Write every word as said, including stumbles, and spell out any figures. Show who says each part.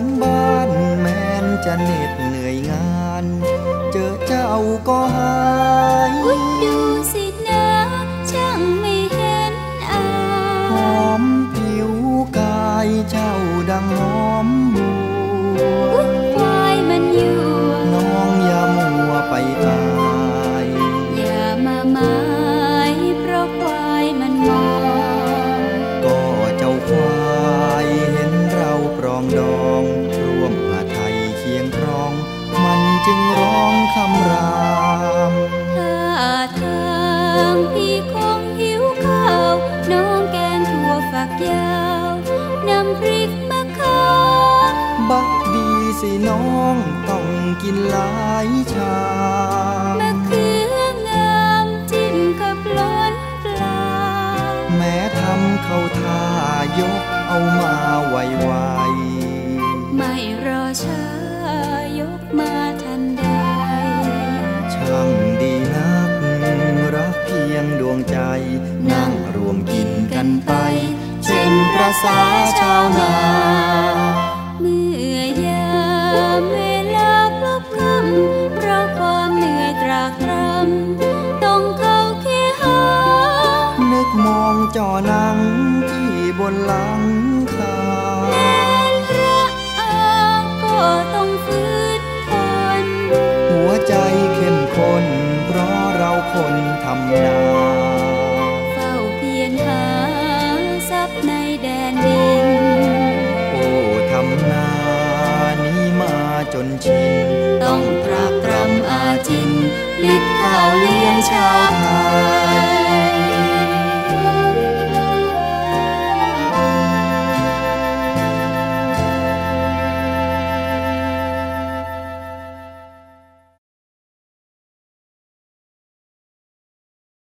Speaker 1: บ้านแม้นจะเหน็ดเหนื่อยงานเจอเจ้าก็หาย
Speaker 2: อุ๊ยดูสินะช่างไม่เห็นอาย
Speaker 1: หอมผิวกายเจ้าดังหอมบัว
Speaker 2: อุ๊ยควายมันอยู่
Speaker 1: น้องอย่ามัวไปอาย
Speaker 2: อย่ามาหมายเพราะควายมันมอง
Speaker 1: ก็เจ้าควายเห็นเราปรองดองร่วมหาไทยเคียงครองมันจึงร้องคำราม
Speaker 2: ถ้าทางพี่คงหิวข้าวน้องแกงถั่วฝักยาวน้ำพริกมะขาม
Speaker 1: บักดีสิน้องต้องกินหลายชาม
Speaker 2: มะเขืองามจิ้มกับล้นปลา
Speaker 1: แม้ทำเข้าท่ายกเอามาไวๆ
Speaker 2: ไม่รอช้ายกมาทันใด
Speaker 1: ช่างดีนักรักเพียงดวงใจนั่งรวมกินกันไปเช่นประสาชาวนา
Speaker 2: เมื่อยามเวลาพลบค่ำเพราะความเหนื่อยตรากตรำต้องเข้าเคหา
Speaker 1: นึกมองจอหนังที่บนหลังคา
Speaker 2: แม้ระอาก็ต้องฝืนทน
Speaker 1: หัวใจเข้มข้นเพราะเราคนทำนา
Speaker 2: เฝ้าเพียรหาทรัพย์ในแดนดิน
Speaker 1: โอ้ทำนานี้มาจนชิน
Speaker 2: ต้องตรากตรำอาจินลิดข้าวเลี้ยงชาว